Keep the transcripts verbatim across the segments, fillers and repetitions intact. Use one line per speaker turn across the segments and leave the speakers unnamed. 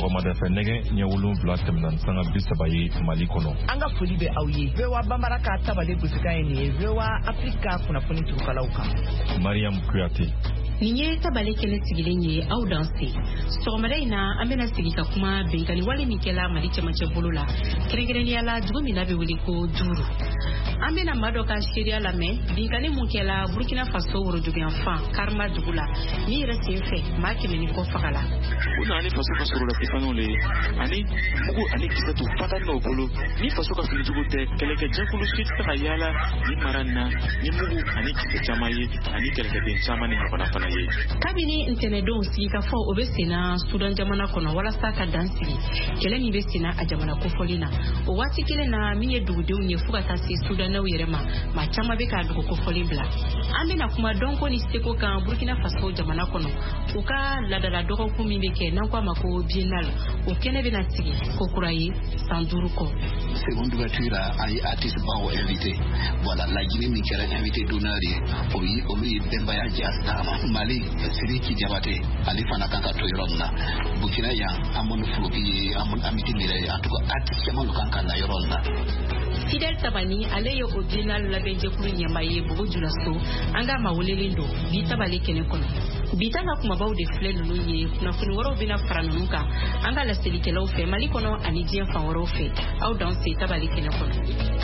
sɔgɔmada fɛ nɛgɛ ɲɛ wolonwula tɛmɛna sanga bi saba ye Mali kɔnɔ.
An ka foli bɛ aw ye. V O A Bambara ka tabale gosika ye nin ye V O A Afrika kunnafoni turukalaw kan.
Mariam Kuyate.
Nin ye tabale kɛnɛ sigilen ye aw danse. Sɔgɔmada in na an bɛna sigi ka kuma bɛnkani wale min kɛla Mali cɛmancɛ bolo la. Kɛrɛnkɛrɛnnenya la dugu min na bɛ wele ko Duru. An bɛna maa dɔ ka seereya lamɛn binkani mun kɛla Burkina Faso woroduguyanfan Karma dugu la. Min yɛrɛ sen fɛ maa kɛmɛ ni kɔ faga la.
U nana ni faso ka sɔrɔ la kifanaw le ani mugu ani kisɛtu fata n'o bolo ni faso ka filijugu tɛ kɛlɛkɛ jɛkulu si tɛ ka yaala ni mara na ni mugu ani kisɛ caman ye ani kɛlɛkɛden caman ni ɲɔgɔnna fana ye.
Kabini ntɛnɛndenw sigi ka fɔ o bɛ senna Sudan jamana kɔnɔ walasa ka dan sigi kɛlɛ min bɛ senna a jamana kofɔli na o waati kelen na min ye dugudenw ye fo ka taa se Sudanɛw yɛrɛ ma maa caman bɛ ka dugu kofɔli bila. An bɛna kuma dɔnko ni seko kan Burkina Faso jamana kɔnɔ u ka ladala dɔgɔkun min bɛ kɛ n'an ko a ma ko biennale o kɛnɛ bɛna sigi ko kura ye san duuru kɔ.
Seconde ouverture a ye artiste baw invité voilà laɲini min kɛra invité d'honneur ye o ye olu ye Bɛnbaya Diastama Mali Sidiki Diabaté ale fana kan ka to yɔrɔ min na Burkina yan an m'olu Fuloki ye an miti yɛrɛ ye en tout cas artiste caman kan ka na yɔrɔ min na.
Fidel Tabani ale ye o biennale labɛnjɛkulu ɲɛmaa ye Bobo Julaso an ka maa welelen don bi tabale kɛnɛ kɔnɔ. Bi ta ka kumabaw de filɛ ninnu ye kunnafoni wɛrɛw bɛna fara ninnu kan an ka laselikɛlaw fɛ Mali kɔnɔ ani diɲɛ fan wɛrɛw fɛ aw dan se tabale kɛnɛ kɔnɔ.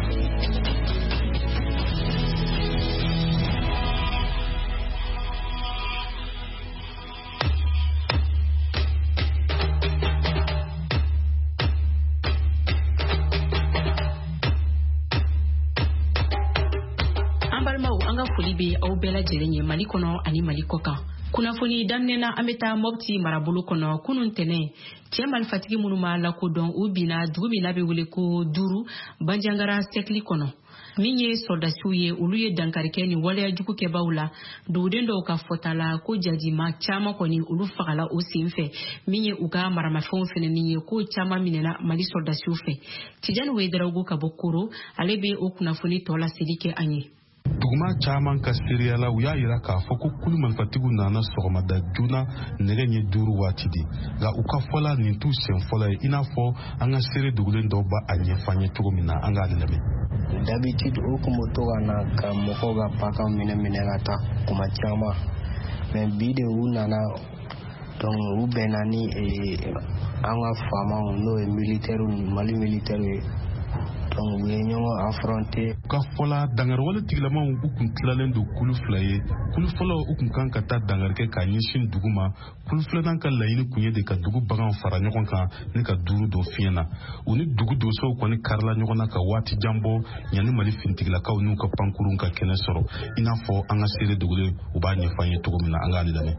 Foli bɛ aw bɛɛ lajɛlen ye Mali kɔnɔ ani Mali kɔkan. Kunnafoni daminɛna an bɛ taa Mopti marabolo kɔnɔ kunun tɛnɛ cɛ marifatigi minnu ma lakodɔn u binna dugu min na bɛ wele ko Duru Banjangara Sɛkili kɔnɔ. Min ye soldasiw ye olu ye dankarikɛ ni waleya jugu kɛbaaw la duguden dɔw ka fɔta la ko jadima caman kɔni olu fagala o sen fɛ min ye u ka maramafɛnw fɛnɛ ni ye ko caman minɛna Mali soldasiw fɛ. Tijani Wederawogo ka bɔ Koro ale bɛ o kunnafoni tɔ laseli kɛ an ye.
Duguma caman ka seereya la u y'a yira k'a fɔ ko kulu marifatigiw nana sɔgɔmada joona nɛgɛ ɲɛ duuru waati de nka u ka fɔla nin t'u sen fɔlɔ ye i n'a fɔ an ka seere dogolen dɔw b'a a ɲɛf'an ye cogo min na an k'a lamɛn.
D'habitude u kun bɛ to ka na ka mɔgɔw ka baganw minɛ minɛ ka taa kuma caman mais bi de u nana donc u bɛnna ni an ka faamaw n'o ye militaire Mali militaire ye. Donc we ɲɔgɔn affronter
ka fɔla dangarwale tigilamaw u kun tilalen don kulu fila ye kulu fɔlɔ u kun kan ka taa dangarikɛ ka ɲɛsin dugu ma kulu filanan ka laɲini kun ye de ka dugu baganw fara ɲɔgɔn kan ni ka duuru don fiɲɛ na u ni dugu donsow kɔni karila ɲɔgɔn na ka waati jan bɔ yanni Mali finitigilakaw n'u ka pankurun ka kɛnɛ sɔrɔ i n'a fɔ an ka seere dogolen u b'a ɲɛf'an ye cogo min na an k'a lamɛn.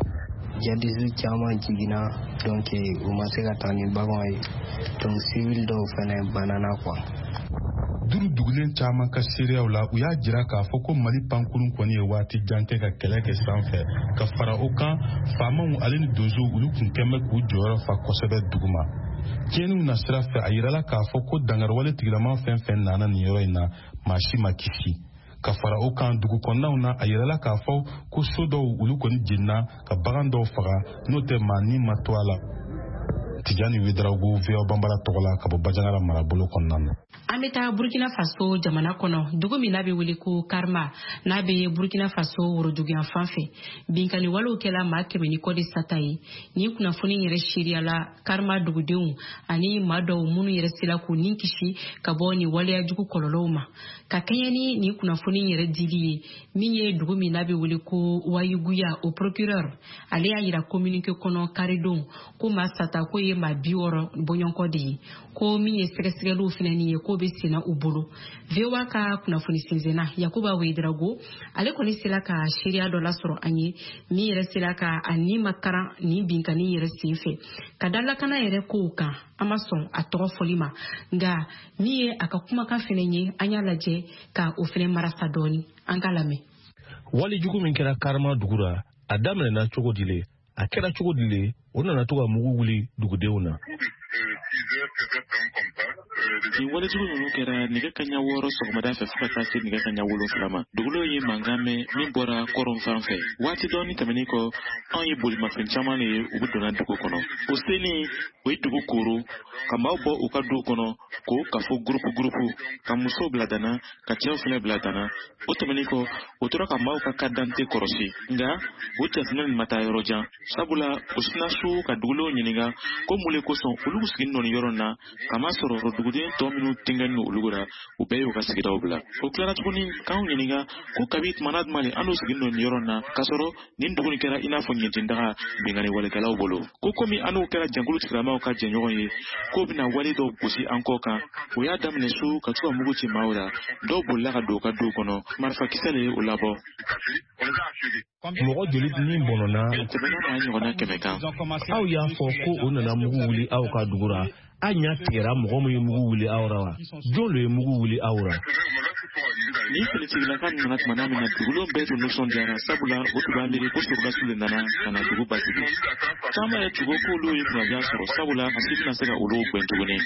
Jadisi caman jiginna donc u ma se ka taa ni baganw ye donc civil dɔw fɛnɛ banana quoi.
Duru dugulen caman ka seereyaw la u y'a jira k'a fɔ ko Mali pankurun kɔni ye waati jan kɛ ka kɛlɛ kɛ sanfɛ ka fara o kan faamaw ale ni donsow olu kun kɛn bɛ k'u jɔyɔrɔ fa kosɛbɛ dugu ma. Tiɲɛniw na sira fɛ a yirala k'a fɔ ko dangarwale tigilama fɛn fɛn nana nin yɔrɔ in na maa si ma kisi. Ka fara o kan dugu kɔnɔnaw na a yirala k'a fɔ ko so dɔw olu kɔni jenina ka bagan dɔw faga n'o tɛ maa ni ma to a la. Tijani Wederawogo V O A Bambara tɔgɔ la ka bɔ Banjangara marabolo kɔnɔna na.
An bɛ taa Burkina Faso jamana kɔnɔ dugu min n'a bɛ wele ko Karma n'a bɛ Burkina Faso woroduguyanfan fɛ binkani walew kɛla maa kɛmɛ ni kɔ de sata ye ni kunnafoni yɛrɛ seereya la Karma dugudenw ani maa dɔw minnu yɛrɛ sela k'u ni kisi ka bɔ ni waleya jugu kɔlɔlɔw ma ka kɛɲɛ ni ni kunnafoni yɛrɛ dili ye min ye dugu min n'a bɛ wele ko Wayiguya o procureur ale y'a yira communiqué kɔnɔ karidon ko maa sata ko ye maa bi wɔɔrɔ bɔɲɔgɔnkɔ de ye ko min ye sɛgɛsɛgɛliw fɛnɛ ni ye ko bɛ senna u bolo. V O A ka kunnafoni sinzena Yakuba Wederawogo ale kɔni sela ka seereya dɔ lasɔrɔ an ye min yɛrɛ sela ka a ni makaran ni binkani yɛrɛ sen fɛ ka da lakana yɛrɛ kow kan an ma sɔn a tɔgɔ fɔli ma nka min ye a ka kumakan fɛnɛ ye an y'a lajɛ ka o fɛnɛ marasa dɔɔni an ka lamɛn.
Wali jugu min kɛra Karma dugu la a daminɛna cogo di le a kɛra cogo di le o nana to ka mugu wuli dugudenw na.
nin walejugu ninnu kɛra nɛgɛ kaɲa wɔɔrɔ sɔgɔmada fɛ fo ka taa se nɛgɛ kaɲa wolonfila ma dugulo ye mankan mɛn min bɔra kɔrɔn fan fɛ waati dɔɔni tɛmɛnen kɔ anw ye bolimafɛn caman de ye u bɛ donna dugu kɔnɔ o selen o ye dugu koro ka maaw bɔ u ka duw kɔnɔ k'o kafo gurupu gurupu ka musow bila dana ka cɛw fɛnɛ bila dana o tɛmɛnen kɔ o tora ka maaw ka kadante kɔrɔsi nka o cɛsina nin ma taa yɔrɔ jan sabula o sina su ka dugulenw ɲininka ko mun le kosɔn olu sigin nɔ nin yɔrɔ na kama sɔrɔ duguden tɔ minnu denkɛ n'u olu la u bɛɛ y'u ka sigidaw bila o tilara tuguni k'anw ɲininka ko kabi tumana duman le an n'u sigin nɔ nin yɔrɔ na k'a sɔrɔ nin dugu nin kɛra i n'a fɔ ɲɛtindaga bengani walekɛlaw bolo ko komi an n'u kɛra jɛnkulu tigilamaw ka jɛɲɔgɔn ye k'o bɛna wale dɔw gosi an kɔ kan o y'a daminɛ su ka to ka mugu ci maaw la dɔw bolila ka don u ka duw kɔnɔ marifakisɛ le ye o labɔ
mɔgɔ joli min bɔnɔna
tɛmɛna n'a ɲɔgɔnna kɛmɛ kan
aw y'a fɔ ko o nana mugu wuli aw ka dugu ra a ɲa tigɛra mɔgɔ min ye mugu wuli aw ra wa jɔn lo ye mugu wuli aw ra
ni finitigilaka nana tumana min na dugulenw bɛɛ tun nisɔndiyara sabula o tun b'a miiri ko sɔrɔdasiw le nana ka na dugu basigi caman ye tugu k'olu ye kunadiya sɔrɔ sabula a si tɛna se ka olu gwɛn tuguni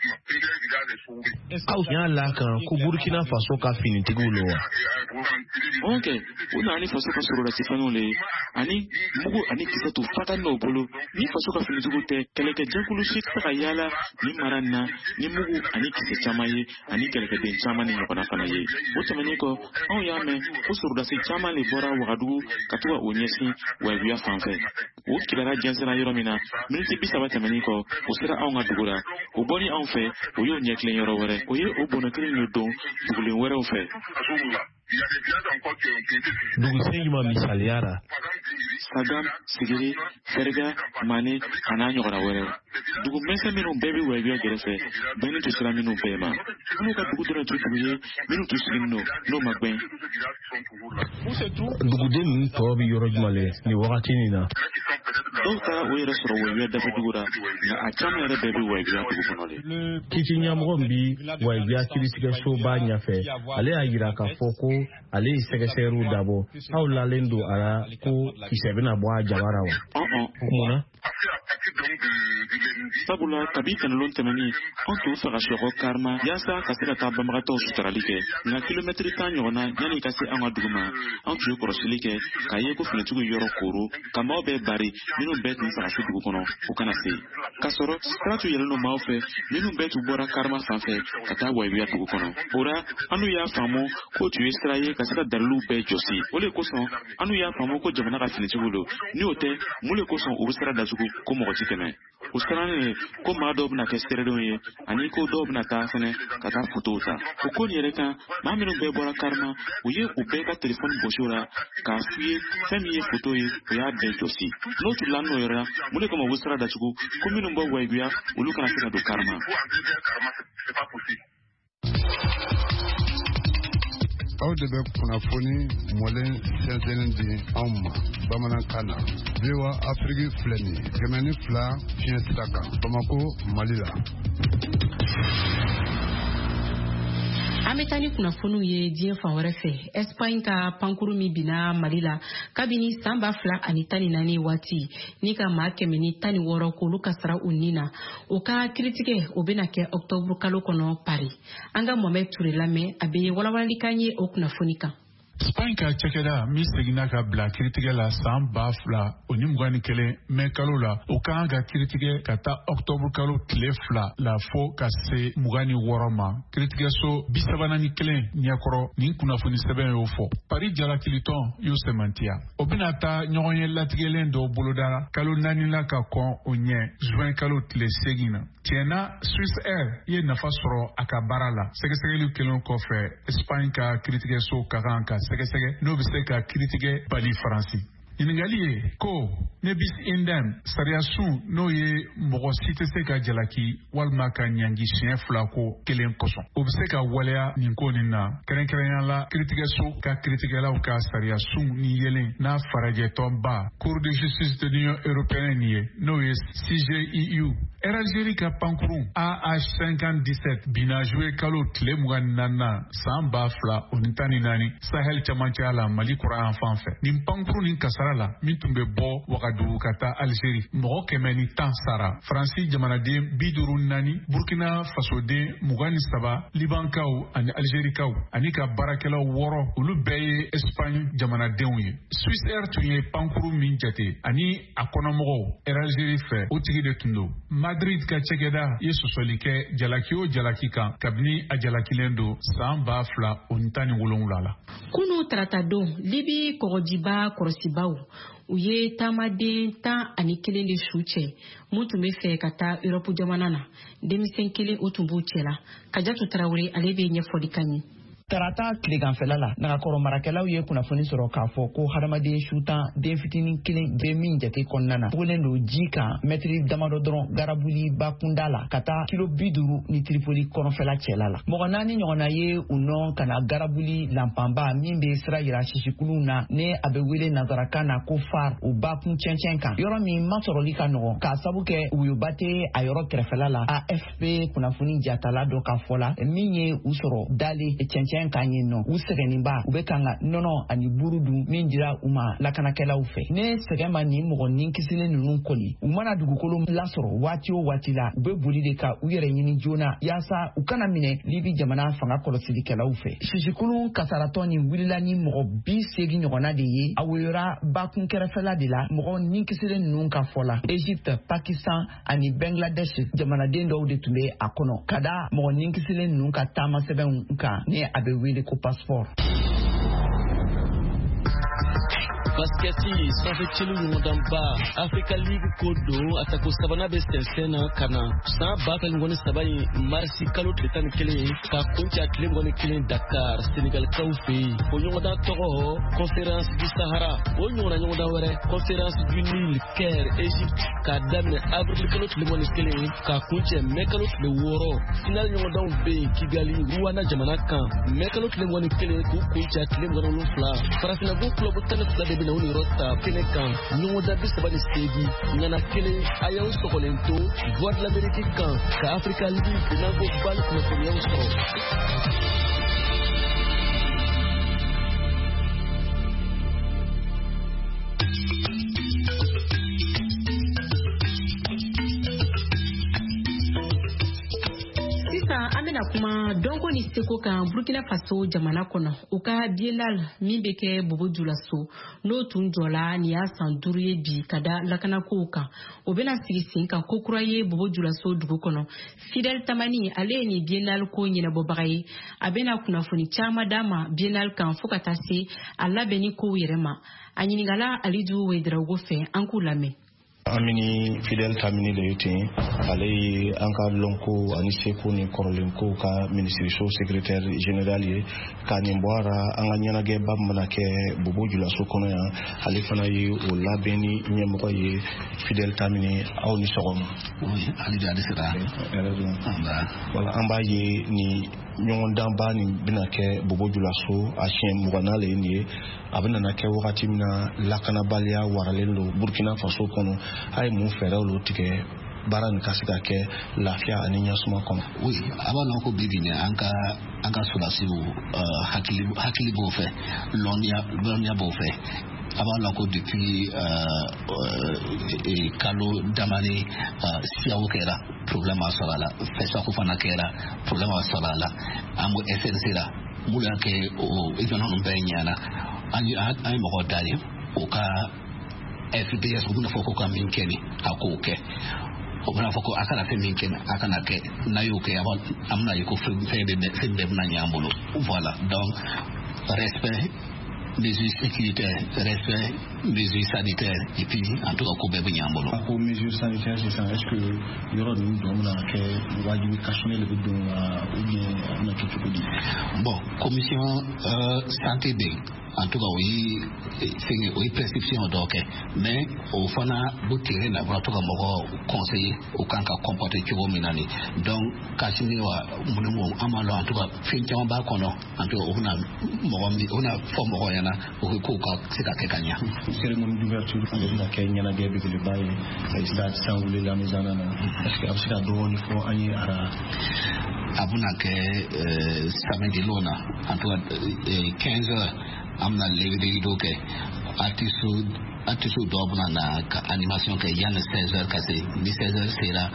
aw y'a la kan ko burkina faso ka finitigiw lo wa
ok u nana ni faso ka sɔrɔdasi fɛnw le ani mugu ani kisɛ tun fata n'o bolo ni faso ka finitigiw tɛ kɛlɛkɛ jɛkulu si tɛ ka yaala ni mara na ni mugu ani kisɛ caman ye ani kɛlɛkɛden caman ni ɲɔgɔnna fana ye o tɛmɛnen kɔ anw y'a mɛn ko sɔrɔdasi caman le bɔra wagadugu ka to ka o ɲɛsin wɛguya fan fɛ o kibara jɛnsɛra yɔrɔ min na miniti bi saba tɛmɛnen kɔ o sera anw ka dugu la o bɔni anw fɛ o y'o ɲɛtilen yɔrɔ wɛrɛ o ye o bɔnɛ kelen le don dugulen wɛrɛw fɛ
dugusen ɲuman misaliyara
Sagam, Sigiri, Ferga, Mane, a n'a ɲɔgɔnna wɛrɛw dugu mɛnsɛ minnu bɛɛ bɛ wɛguya gɛrɛfɛ bɛnni tun sera minnu bɛɛ ma minnu ka dugu dɔrɔn tun dugu ye minnu tun sigin nɔ n'o ma gbɛn
duguden ninnu tɔw bɛ yɔrɔ jumɛn le nin wagati nin na
dɔw taara o yɛrɛ sɔrɔ wɛguya dafa dugu la nka a caman yɛrɛ bɛɛ bɛ wɛguya dugu kɔnɔ de
kici ɲɛmɔgɔ min bi wɛguya kiritigɛso b'a ɲɛfɛ ale y'a yira k'a fɔ ko ale ye sɛgɛsɛgɛliw dabɔ aw lalen don a la ko kisɛ bɛna bɔ a jabara wa mun na
sabula kabi tɛnɛlon tɛmɛni an tun fɛ ka sɔgɔ karima yaasa ka se ka taa banbagatɔw sutarali kɛ nka kilomɛtiri tan ɲɔgɔnna yanni ka se an ka dugu ma an tun ye kɔlɔsili kɛ k'a ye ko finitigiw yɔrɔ koro ka maaw bɛɛ bari minnu bɛɛ tun faga su dugu kɔnɔ o kana se k'a sɔrɔ sira tun yɛlɛn don maaw fɛ minnu bɛɛ tun bɔra karima fan fɛ ka taa wɛguya dugu kɔnɔ o ra an n'u y'a faamu k'o tun ye sira ye ka se ka daliliw bɛɛ jɔsi o de kosɔn an n'u y'a faamu ko jamana ka finitigiw don ni o tɛ mun de kosɔn u bɛ sira datugu ko mɔgɔ ti tɛmɛ o sirannen ko maa dɔw bɛna kɛ seeredenw ye ani ko dɔw bɛna taa fɛnɛ ka taa fotow ta o ko nin yɛrɛ kan maa minnu bɛɛ bɔra karima u ye u bɛɛ ka telefɔni gosi o la k'a f'u ye fɛn min ye foto ye o y'a bɛɛ jɔsi n'o tun la n'o yɔrɔ la mun de kama u bɛ sira datugu ko minnu bɔ wɛguya olu kana se ka don karima
aw de bɛ kunnafoni mɔlen sɛnsɛnnin di anw ma bamanankan na V O A Afrique filɛ nin ye kɛmɛ ni fila fiɲɛ sira kan Bamako Mali la.
An bɛ taa ni kunnafoniw ye diɲɛ fan wɛrɛ fɛ Espagne ka pankuru min binna Mali la kabini san ba fila ani tan ni naani waati ni ka maa kɛmɛ ni tan ni wɔɔrɔ k'olu ka sara u ni na o ka kiritigɛ o bɛna kɛ octobre kalo kɔnɔ Paris an ka Mohamed Touré lamɛn a bɛ walawalali kan ye o kunnafoni kan.
Spain ka cakɛda min seginna ka bila kiritigɛ la san ba fila o ni mugan ni kelen mɛ kalo la o ka kan ka kiritigɛ ka taa octobre kalo tile fila la fo ka se mugan ni wɔɔrɔ ma kiritigɛso bi sabanan ni kelen ɲɛkɔrɔ nin kunnafoni sɛbɛn y'o fɔ Paris jalakilitɔn y'o sɛmantiya o bɛna taa ɲɔgɔn ye latigɛlen dɔw boloda kalo naani la ka kɔn o ɲɛ juin kalo tile segin na tiɲɛna Swiss Air ye nafa sɔrɔ a ka baara la sɛgɛsɛgɛliw kelen kɔfɛ Espagne ka kiritigɛso ka kan ka sɛgɛsɛgɛ n'o bɛ se ka kiritigɛ bali Faransi ɲininkali ye ko ne bis indem sariya sun n'o ye mɔgɔ si tɛ se ka jalaki walima ka ɲangi siɲɛ fila ko kelen kosɔn o bɛ se ka waleya nin ko nin na kɛrɛnkɛrɛnya la kiritigɛso ka kiritigɛlaw ka sariya sun ni yelen n'a farajɛtɔnba Cour de justice de l'Union européenne ye n'o ye C J I U Algérie ka pankurun A H cinquante dix-sept bina juwe kalo tile mugan ni naaninan san ba fila o ni tan ni naani Sahel camancɛya la Mali kura yan fan fɛ nin pankurun nin kasara sahara la min tun bɛ bɔ wagadugu ka taa Algérie mɔgɔ kɛmɛ ni tan sara Faransi jamanaden bi duuru naani Burkina Fasoden mugan ni saba Libankaw ani Algérikaw ani ka baarakɛlaw wɔɔrɔ olu bɛɛ ye Espagne jamanadenw ye. Swiss Air tun ye pankuru min jate ani a kɔnɔmɔgɔw Air Algérie fɛ o tigi de tun don. Madrid ka cɛkɛda ye sɔsɔli kɛ jalaki o jalaki kan kabini a jalakilen don san ba fila o ni tan ni wolonwula la.
Kunu tarata don Libi kɔgɔjiba kɔrɔsibaw u ye taamaden tan ani kelen de su cɛ mun tun bɛ fɛ ka taa Europe jamana na. Denmisɛn kelen o tun b'u cɛ la. Kajatu Tarawele ale bɛ ɲɛfɔli ka ɲɛ.
Tarata tileganfɛla la nagakɔrɔ marakɛlaw ye kunnafoni sɔrɔ k'a fɔ ko hadamaden su tan den fitinin kelen bɛ min jate kɔnɔna na tugulen don ji kan mɛtiri damadɔ dɔrɔn garabuli bakunda la ka taa kilo bi duuru ni Tripoli kɔnɔfɛla cɛla la. Mɔgɔ naani ɲɔgɔnna ye u nɔ ka na garabuli lanpanba min bɛ sira yira sisikuluw na ne a bɛ wele nazarakan na ko far o bakun cɛncɛn kan yɔrɔ min ma sɔrɔli ka nɔgɔn k'a sabu kɛ wuyoba tɛ a yɔrɔ kɛrɛfɛla la. A F P kunnafoni jatala dɔ ka fɔ la min ye u sɔrɔ dale cɛncɛn kan ye nɔ u sɛgɛnninba u bɛ kan ka nɔnɔ ani buru dun min dira u ma lakanakɛlaw fɛ. Ne sɛgɛn ma ni mɔgɔ ni kisilen ninnu koli u mana dugukolo lasɔrɔ waati o waati la u bɛ boli de ka u yɛrɛ ɲini joona yaasa u kana minɛ Libi jamana fanga kɔlɔsilikɛlaw fɛ. Sisikulu kasaratɔ ni wulila ni mɔgɔ bi seegin ɲɔgɔnna de ye a woyora bakun kɛrɛfɛla de la mɔgɔ ni kisilen ninnu ka fɔ la. Egypte, Pakistan ani Bangladesh jamanaden dɔw de tun bɛ a kɔnɔ ka da mɔgɔ ni kisilen ninnu ka taama sɛbɛnw kan ne a bɛ wele ko passeport.
Basketi sanfɛcilu ɲɔgɔndan ba Africa League ko don atako sabanan bɛ sɛnsɛn na ka na san ba kelen ngɔni saba in marisi kalo tile tan ni kelen ka kunci a tile ngɔni kelen Dakar Senegalikaw fɛ yen o ɲɔgɔndan tɔgɔ Conférence du Sahara o ɲɔgɔnna ɲɔgɔndan wɛrɛ Conférence du Nil Caire Egypte k'a daminɛ avril kalo tile ngɔni kelen ka kuncɛ mai kalo tile wɔɔrɔ final ɲɔgɔndanw bɛ yen Kigali Rwanda jamana kan mai kalo tile ngɔni kelen k'u kunci a tile ngɔni wolonwula farafinna ko club tan ni fila de bɛ na uni rota kene kan ɲɔgɔndan bi saba ni seegin ŋana kelen a y'aw sɔgɔlen to voix de l'Amérique kan ka Africa League finako bali kunnafoniyaw sɔrɔ.
Amena kuma donko ni seko kan Burkina Faso jamana kɔnɔ u ka biennale min bɛ kɛ Bobo Dioulasso n'o tun jɔla ni y'a san duuru ye bi ka da lakanakow kan o bɛna sigi sen kan ko kura ye Bobo Dioulasso dugu kɔnɔ. Fidel Tamani ale ye ni biennale ko ɲɛnabɔbaga ye a bɛna kunnafoni caman d'a ma biennale kan fo ka taa se a labɛnni kow yɛrɛ ma. A ɲininkala Alidu Wederawogo fɛ an k'u lamɛn.
Amini Fidel Tamini de yotin ale an ka lonko ani seko ni korolenko ka ministre secrétaire général ye ka ni bɔra an ka ɲɛnajɛ ba mana kɛ Bobo Dioulasso kɔnɔ yan ale fana ye o labɛnni ɲɛmɔgɔ ye Fidel Tamini aw ni sɔgɔma.
Oui, ali de ale sera.
Wala an b'a ye ni ɲɔgɔndan ba ni bɛna kɛ Bobo Dioulasso a siɲɛ muganna le ni ye a bɛ nana kɛ wagati min na lakanabaliya waralen don Burkina Faso kɔnɔ a ye mun fɛɛrɛw lo tigɛ baara nin ka se ka kɛ lafiya ani ɲɛsuma kɔnɔ.
Oui, a b'a lɔn ko bi bi in an ka an ka sɔrɔdasiw hakili hakili b'o fɛ lɔnniya lɔnniya b'o fɛ. A b'a lɔn ko depuis kalo damani siyaw kɛra problème a sɔrɔ a la fɛsako fana kɛra problème a sɔrɔ a la an b'o S N C la mun y'a kɛ o événement ninnu bɛɛ ɲana an ye mɔgɔ da ye o ka F D S u bɛna fɔ ko ka min kɛ ni a k'o kɛ o bɛna fɔ ko a kana fɛn min kɛ a kana kɛ n'a y'o kɛ an bɛna ye ko fɛn bɛɛ bɛna ɲɛ an bolo voilà donc respect mesures sécuritaires, respect, mesures sanitaires, et puis en tout cas, qu'on peut venir en bolo.
Pour mesures sanitaires, c'est ça. Est-ce que il y aura nous donc là que wajibi cacher le bidon ou bien on a quelque chose dit?
Bon, commission euh, santé B. En tout cas, oui, c'est oui prescription donc, mais au fond vous tirez na voilà tout comme conseiller au camp à comporter tu vois minani. Donc, cacher wa mon amalo en tout cas, fin tu en bas qu'on a en tout cas on a on a forme royana au coup c'est à Kenya.
Cérémonie d'ouverture de la Kenya na bien le bail, le stade sans oublier la maison là. Est-ce que après ça doit il faut aller à
abuna que samedi lona en tout cas quinze heures amna levée doke artiste artiste d'obna na ka animation ke yan seize heures kase ni seize heures sera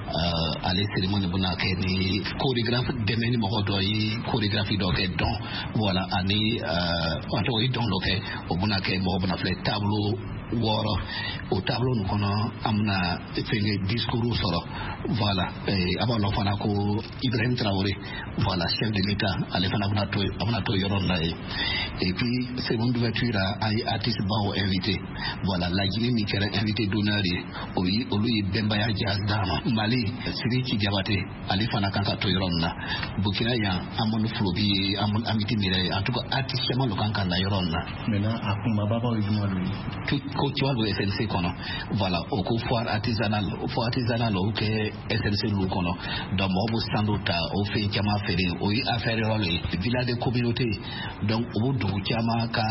euh aller cérémonie buna ke ni chorégraphe de meni mo do yi chorégraphie do ke don voilà ani euh on yi don lo ke obuna ke mo buna fle tableau woro au tableau nous kono amna fait discours solo voilà et avant l'enfant ko Ibrahim Traoré voilà chef de l'état ale fana buna to amna to yoron là et puis c'est mon ouverture à artiste bao invité voilà la Guinée ni kera invité d'honneur oui lui Bemba ya jazz dama Mali Siriki Diabaté ale fana kanka to yoron na Burkina ya amon flobi amon amiti mire en tout cas artiste ma lo kanka na yoron na
maintenant akuma baba ujuma lui
tout ko tu vois le S N C kono voilà au ko foire artisanal foire artisanal au ke S N C lu kono dans mo standota au fait chama fere o yi affaire role village de communauté donc au du chama ka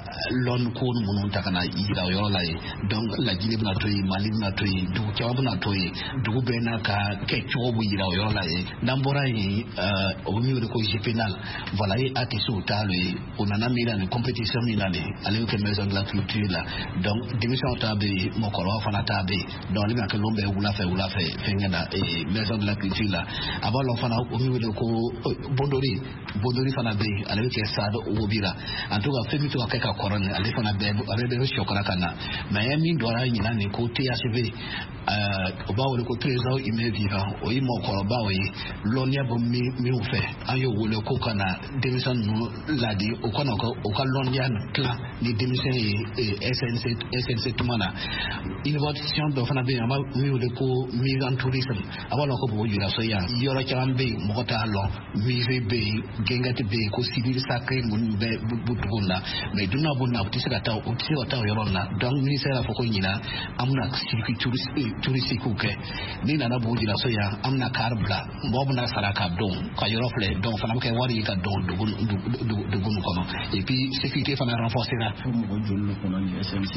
lon ko munun takana yira yo la donc la Guinée na toyi Mali na toyi du chama na toyi du bena ka ke chobu yira yo la ndambora yi au milieu de ko pénal voilà et atisu talé on en a mis dans une compétition minane aller que maison de la culture là donc démission tabe mokoro fana tabe donc les que l'ombe ou la fait ou la fait fengena et maison de la culture là avant l'enfant au milieu de ko bondori bondori fana be aller que ça au bira en tout cas femi to akeka corona aller fana be aller be shokora kana mais mi dora nyina ni ko T H V euh oba wo ko trésor ime vivant o yi mokoro ba we lonia bo mi mi o fait ayo wo le ko kana démission no la di o kono ko o ka lonia clan ni démission et S N C S N C tumana innovation do fana be ama mi o le ko migrant tourism aba lo ko bo yura so ya yoro chambe mo ko ta lo mi be gengati be ko civil sacré mun be butunda mais duna bonna ti saka taw ti saka taw yorona donc ministère la foko nyina amna circuit touristique touristique ko ni na na bo yura so ya amna carbla mo bna saraka don ka yorofle donc fana ke wari ka don de de gunu kono et puis sécurité fana renforcer la mo jollo kono ni S N C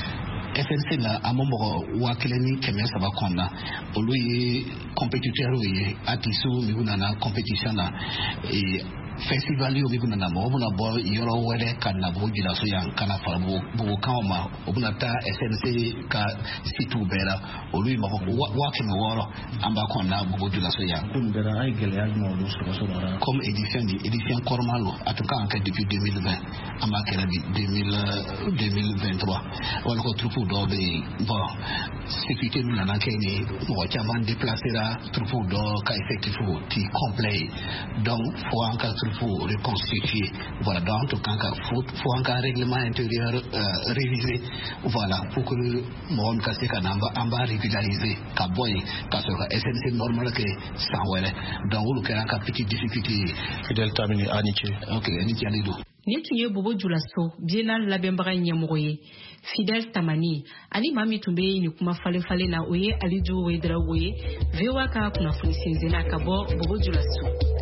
S N C la amomo wakileni keme saba konna olu compétiteur yi atisu mi na compétition na et festival yo bi kuna mo buna bo yoro wele kana bo jila so yan kana farbo bo kama obuna ta S N C ka situ bera olu ma ko wa ke mo woro amba konna bo jila so yan kun bera ay gele ay mo do so so ra comme édition di édition kormalo atuka en fait depuis deux mille vingt amba kera bi deux mille vingt-trois wala ko troupe do be bon sécurité mi na kene mo chama déplacer la troupe do ka effectif ti complet donc faut encore faut reconstituer voilà donc en tout cas faut faut encore un règlement intérieur euh, révisé voilà pour que le monde casse kanamba amba régulariser ka boy ka so S N C normal que ça wele donc lu ka ka petite difficulté fidèle tamini aniche OK aniche alido
ni tunye bobo julaso biena labembaga nyamoye Fidel Tamani ali mami tumbe ni kuma fale fale na oye alijo wedra oye vewa ka kuna fulisinze na kabo bobo julaso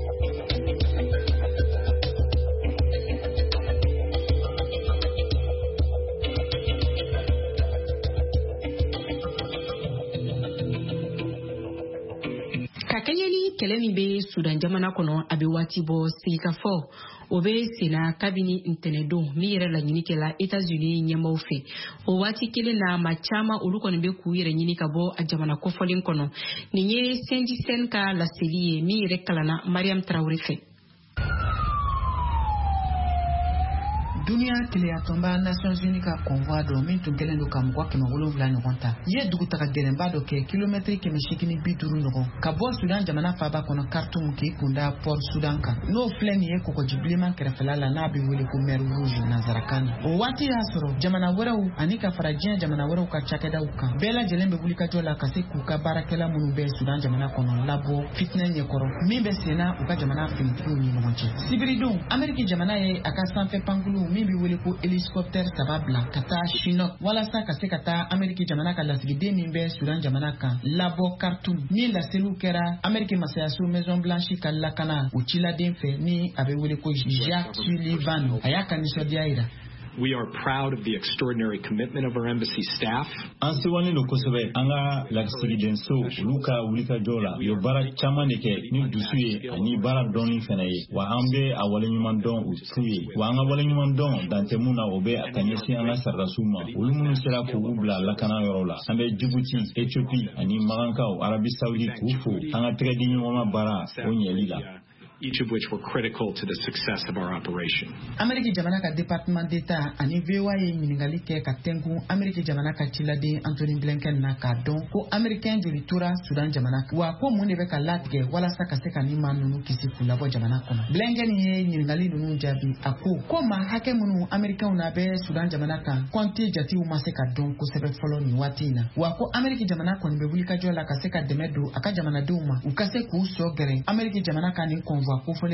kakayeli kele mi be Sudan jamana kono abe wati bo sika fo obe sena kabini intenedo mi yere la nyini kela États-Unis nyamaw fe o wati kele na machama uluko ne be ku yere nyini kabo a jamana ko folin kono ni nye sendi sen ka la selie mi yere kalana Mariam Traoré fe
dunia tele atomba Nations Unies ka convoi do min tun kelen do kam kwa kema wolonvla nyogonta ye dugu taka deremba do ke kilometre keme shikini biduru nogo ka bo Sudan jamana faba kono Khartoum ki kunda Port Sudan ka no fleni ye koko jiblima kerefela la nabi wele ko mer rouge na Zarakani o wati asoro jamana werawu anika farajien jamana werawu ka chakeda uka bela jelembe bulika jola ka se kuka barakela munu be Sudan jamana kono labo fitna nye koro mimbe sena uka jamana fintu ni nogonche sibiridun Ameriki jamana ye aka sanfe pangulu mi bi wele ko hélicoptère sababla kata Chinook wala sa ka se kata Ameriki jamana ka lasigide min be Sudan jamana kan labo Khartoum ni la selu kera Ameriki masaya su Maison Blanche ka lakana u chila den fe ni abe wele ko Jacques Sullivan ayaka ni sodiaira
We are proud of the extraordinary commitment of our embassy staff.
Ansiwani no kosebe anga laksigi denso luka ulika dola yo bara chama neke ni dusuye ani bara doni fenaye wa ambe awale nyuman don usuye wa anga wale nyuman don dante muna obe akanyesi anga sarasuma ulumunu sera ko ubla lakana yorola ambe Djibouti Ethiopie ani Marankaw Arabie Saoudite kufu anga tredi nyuma bara onyelila,
each of which were critical to the success of our operation.
Amerika jamana ka Departement d'Etat ani V O A ye ɲininkali kɛ ka tɛnku Amerika jamana ka ciladen Anthony Blinken na k'a dɔn ko Amerikɛn joli tora Sudan jamana kan wa ko mun de bɛ ka latigɛ walasa ka se ka nin maa ninnu kisi k'u labɔ jamana kɔnɔ. Blinken ye ɲininkali ninnu jaabi a ko ko maa hakɛ minnu Amerikɛnw na bɛ Sudan jamana kan kɔnte jatew ma se ka dɔn kosɛbɛ fɔlɔ nin waati in na wa ko Amerika jamana kɔni bɛ wulikajɔ la ka se ka dɛmɛ don a ka jamanadenw ma u ka se k'u sɔ gɛrɛ Amerika jamana kan nin kɔnfɔ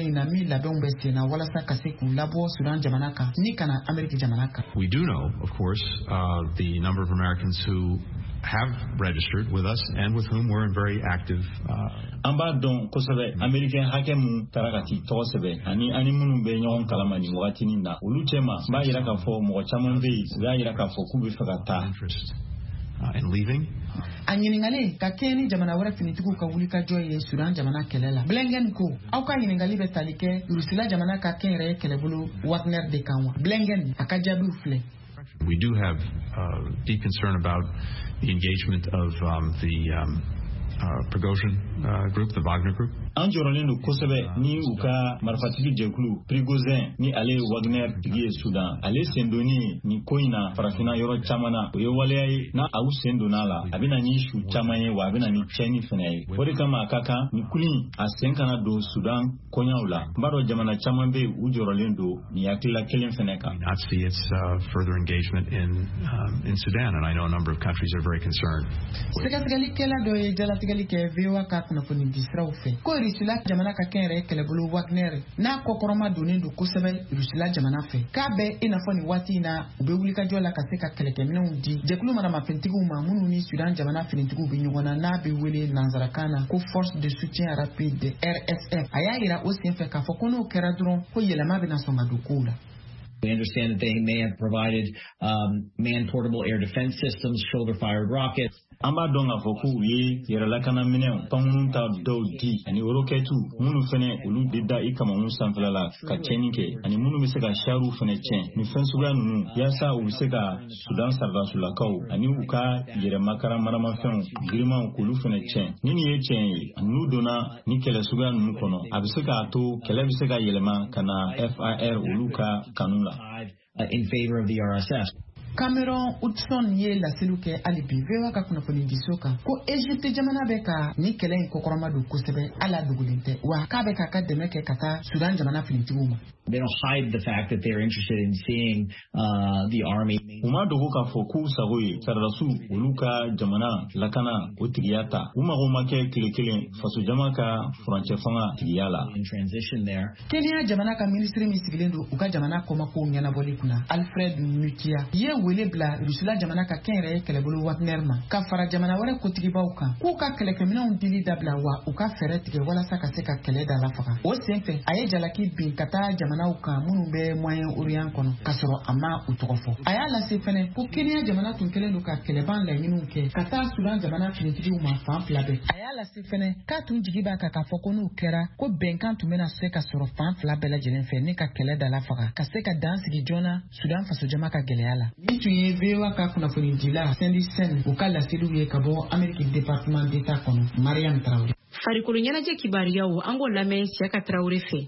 We do know, of course, uh, the number of Americans who have registered with us and with whom we're in very active.
Amba don kosebe American hakemu tarakati tosebe ani ani munu be nyon kalamani watini na uluchema ba yira ka fo mo chaman be ya yira ka fo kubi fakata
interest in leaving.
Anyiningale ka keni jamana wara finituku ka wulika joye Sudan jamana kelela Blinken ko au ka yiningali be talike Rusila jamana ka kenre kelebulu Wagner de kanwa Blinken akajabu fle.
We do have uh, deep concern about the engagement of um, the um, uh, Prigozhin uh, group, the Wagner group.
Anjorolendo kosebe ni uka marfatiki jekulu Prigozhin ni ale Wagner tigi Sudan ale sendoni ni koina farafina yoro chamana yo wale na au sendonala abina ni shu chamaye wa abina ni cheni fenaye fori kama kaka ni kuli asenkana do Sudan konyaula mbaro jamana chamambe ujorolendo ni akila kelen feneka.
Not see its uh, further engagement in um, in Sudan, and I know a number of countries are very concerned.
Segasegali kela do e jalatigali ke vewa ka kuna kuni disraufe ko Rusila jamana ka kenre kelebulu Wagner na kokoroma donendo kosebe Rusila jamana fe kabe inafoni wati na ube wulika jola ka seka keleke mina undi jekulu mana mapentigu mamunu ni Sudan jamana finintigu binyugona na be wele nanzarakana ko force de soutien rapide R S F ayayira osinfe ka fokono keradron ko yelama bina songa dukula.
We understand that they may have provided um, man-portable air defense systems, shoulder-fired rockets.
Amba donga foku ye yerala kana mineo pamunta do di ani roketu munu fene ulu dida ikama munu sanfala ka chenike ani munu miseka sharu fene chen ni fensuga nunu yasa ubiseka Sudan sarda sulakau ani uka yere makara marama fen grima ukulu fene chen nini ye chen anu dona ni kele suga nunu kono abiseka to kele biseka yelema kana F I R uluka kanula
uh, in favor of the R S F.
Cameron Hudson ye la seluke alibi vewa ka kuna foni disoka ko Egypte jamana beka ni kelen kokoroma du kusebe ala dugulinte wa ka beka ka demeke kata Sudan jamana finituma.
They don't hide the fact that they're interested in seeing uh, the army.
Uma dogo ka foku sagoye sarrasu uluka jamana lakana utriyata uma goma ke kilekele fasu jamaka franche fanga tiyala
in transition there.
Kenya jamana ka ministry misigilendo uka jamana koma ko nyana boli kuna Alfred Mutia ye wele bla Rusila jamana ka kenre kelebulu Wagner ma ka fara jamana wale kotigi bauka ku ka keleke mina undili dabla wa uka ferretige wala saka seka kele da lafaka o senfe aye jalaki bin kata jamana uka munu be moyen orient kono kasoro ama utokofo aya la se fene ko Kenya jamana tun kelendo ka keleban la nyinu ke kata Sudan jamana finitigi uma fan flabe aya la se fene ka tun jigiba ka ka foko no kera ko benkan tun mena se ka soro fan flabe la jelen fe ne ka kele da lafaka ka se ka dansigi jona Sudan faso jama ka geleala Bitunye vewa ka kuna funi dila sendi sen ukala sidu ye kabo American Department d'Etat kono Mariam Traoré.
Farikulu ɲɛnajɛ kibaruyaw an k'o lamɛn Siyaka Traoré fɛ.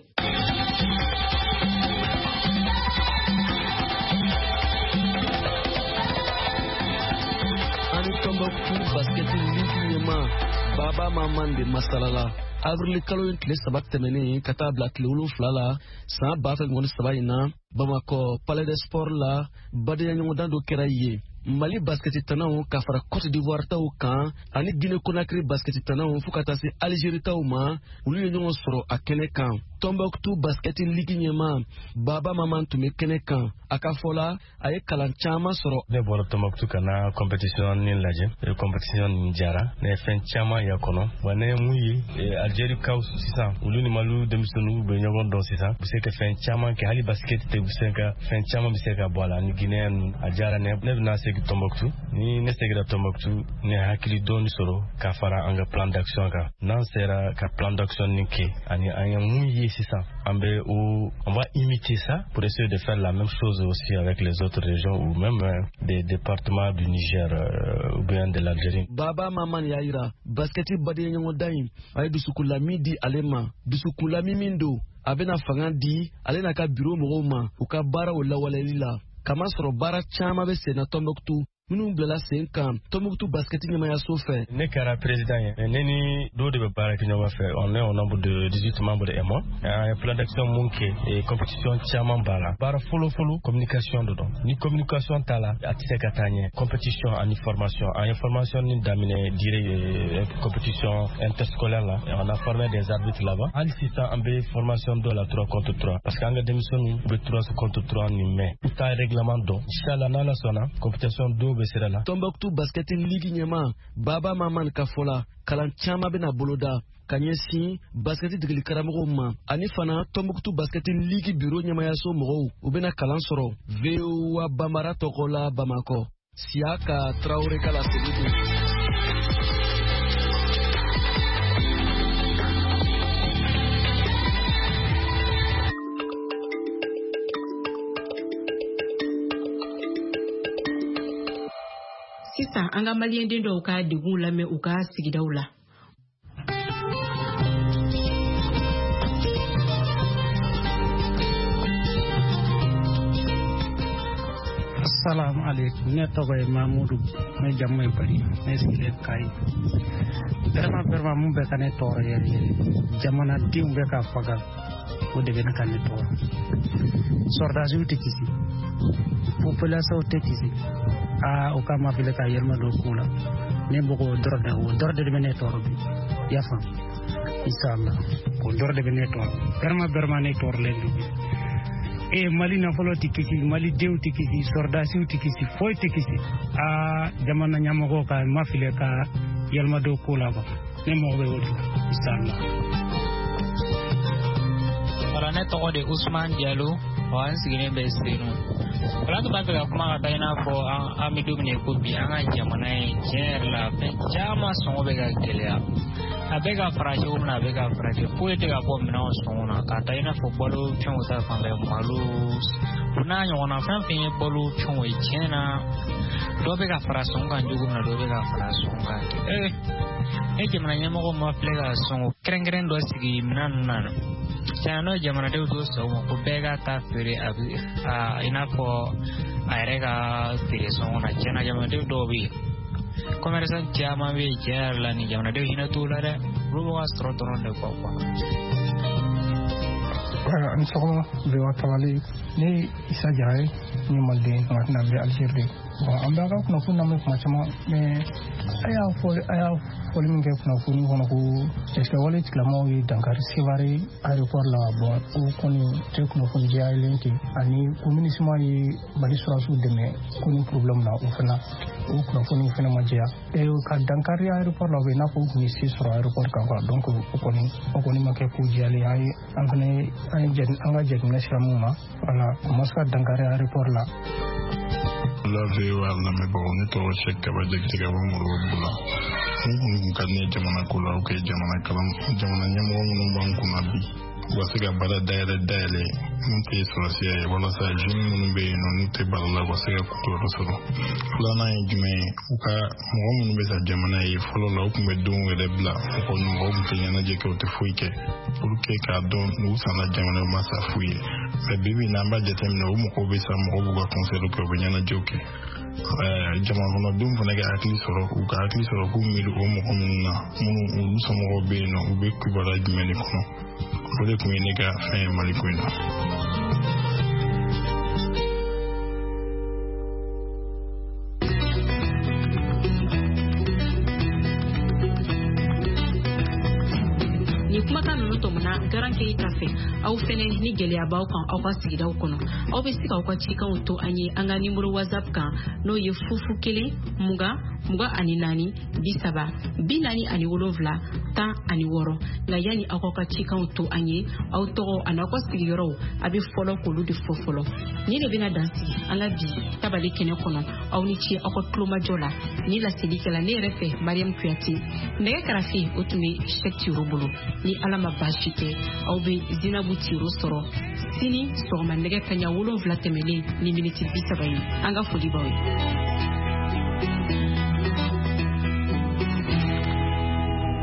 Ani Tombouctou basket league ɲɛma Baba Mamande Masalala avril kalo in tile saba tɛmɛnen ka taa bila tile wolonfila la san ba fila ɲɔgɔn saba in na Bamako Palais des Sports la badenya ɲɔgɔndan dɔ kɛra yen Mali basket tanaw ka fara Côte d'Ivoire taw kan ani Guinée Conakry basket tanaw fu ka taa se Algérie taw ma olu ye ɲɔgɔn sɔrɔ a kɛnɛ kan. Tombouctou basket ligue ɲɛma Baba Maman tun bɛ kɛnɛ kan a ka fɔ la a ye kalan caman sɔrɔ.
Ne bɔra Tombouctou ka na compétition ni lajɛ e compétition ni jara ne ye fɛn caman y'a kɔnɔ wa ne ye mun ye Algérie kaw sisan olu ni Mali denmisɛnninw bɛ ɲɔgɔn dɔn sisan u bɛ se ka fɛn caman kɛ hali basket tɛ u bɛ se ka fɛn caman bɛ se ka bɔ a la ni Guinée ninnu a jara ne ne bɛna segin Tombouctou ni ne seginna Tombouctou ne hakili dɔɔni sɔrɔ ka fara an ka plan d'action kan n'an sera ka plan d'action ni kɛ ani an ye mun ye sisan an bɛ o on va imiter ça pour essayer de faire la même chose aussi avec les autres régions ou même euh, des départements du Niger euh, ou bien de l'Algérie.
Baba Maman Yaira basketi badi ɲɔgɔn dan ye a ye dusukunlami di ale ma dusukunlami min don a bɛna fanga di ale n'a ka bureau mɔgɔw ma u ka baaraw lawaleli la kama sɔrɔ baara caman bɛ sen na Tombouctou minnu bilala sen kan Tombouctou basket ɲɛmayaso fɛ.
Ne kɛra président ye ne ni dɔw de bɛ baara kɛ ɲɔgɔn fɛ on est au nombre de dix-huit membres et moi an ye plan d'action mun kɛ et compétition caman b'a la baara fɔlɔ-fɔlɔ communication de don ni communication t'a la a tɛ se ka taa ɲɛ compétition ani formation an ye formation ni daminɛ dire compétition interscolaire la on a formé des arbitres là-bas hali sisan an bɛ formation dɔ la trois contre trois parce que an ka denmisɛnninw u bɛ trois contre trois ni mɛn u t'a règlement dɔn inchallah n'ala sɔnna compétition dɔw
Tombouctou basket ligue ɲɛma Baba Maman ka fɔ la kalan caman bɛna boloda ka ɲɛsin basket degeli karamɔgɔw ma ani fana Tombouctou basket ligue bureau ɲɛmayaso mɔgɔw u bɛna kalan sɔrɔ V O A Bambara tɔgɔ la Bamakɔ Siaka Traoré ka la selidu.
Sisan an ka maliyɛn den dɔw ka degun lamɛn u ka sigidaw la.
Assalamu alaikum, ne tɔgɔ ye Mamudu, ne jamu ye Bari, ne sigilen Kayi. Vraiment vraiment mun bɛ ka ne tɔɔrɔ yɛrɛ yɛrɛ, jamanadenw bɛ ka faga, o de bɛ ne ka ne tɔɔrɔ. Sɔrdasiw tɛ kisi, population tɛ kisi. Ah, o kama file ka yelma do kula ne bogo dorde o dorde de bene toro bi ya fam inshallah ko dorde bene toro perma berma ne tor len du e Mali na folo tikisi Mali dew tikisi sordasi tikisi foy tikisi ah jamana nyamago ka ma file ka yelma do kula ba ne mo be wodi inshallah
wala ne to de Ousmane Diallo wa sigine be sinu wala to ba ka kuma ka ina fo an amidu ne ko bi an jamana ye jer la be jama songo be ga gelea abega faraje umna abega faraje poete ga bo mina songona ka ta ina fo bolo chon ta fa be malu kuna nyo na fan fin bolo chon e chena do be ga fara songa njugu na do be ga fara songa eh e jamana nyamo ko ma plega songo krengren do sigi minan nan Chano jamana de do so ko bega ta fere abi a ina fo airega fere so na chana jamana de do bi commerçant chama be jar la ni jamana de hina tulare rubo astro toron de ko ko
an so be wa tawali ni isa jaay ni malde ngat na be Algérie bon am ba ko na fu na mo ma chama me aya fo aya fo li nge ko na fu ni hono ko est ce wala tiklamo yi dankar sivari aéroport la bon ko koni te ko no fu jaay lenti ani communisme yi bari sura su de me ko ni problème na o fana o ko fu ni fana ma jaya e ka dankar aéroport la be na ko ni si sur aéroport ka ko donc ko koni ko koni ma ke ko jaali ay an ne ay jet an ga jet na shamu ma wala moska dankar aéroport la
la ve wala me bo ni to check ka ba jekti ka ba mo ro bula ni kan ne jamana ko la ko jamana kalam jamana nyamo mo banku na bi wasiga bala daire daire mun te sosia wala sa jin mun be no ni te bala wasiga ko to so fulana jume uka mo mun be sa jamana yi folo la ko be don we de bla ko no mo te nyana je ko te fuike pour que ka don no sa na jamana ma sa fuye be bibi na ba je tem no mo ko be sa mo ko ga conseil ko be nyana joke eh jamana no dum fona ga atli soro uka atli soro ko mi do mo ko mun na mun mo so mo be no be ku bala jume ni ko Bole kuinega fe malikuina.
ni kumakan ninnu tɔmɔna garankɛ i ta fɛ aw fɛnɛ ni gɛlɛyabaw kan aw ka sigidaw kɔnɔ aw bɛ se k'aw ka cikanw to an ye an ka nimero whatsapp kan n'o ye fufu kelen mugan mugan ani naani bi saba bi naani ani wolonwula tan ani wɔɔrɔ nka yanni aw ka cikanw to an ye aw tɔgɔ ani aw ka sigiyɔrɔw a bɛ fɔlɔ k'olu de fɔ fɔlɔ ni de bɛna dansigi an ka bi tabali kɛnɛ kɔnɔ aw ni ce aw ka tulomajɔ la ni laselikɛla ne yɛrɛ fɛ mariam kuyate nɛgɛ karafe o tun bɛ shek tiro bolo ni ala ma baasi kɛ aw bɛ zinabu tiro sɔrɔ sini sɔgɔma nɛgɛ kaɲa wolonwula tɛmɛlen ni miniti bi saba ye an ka foli b'aw ye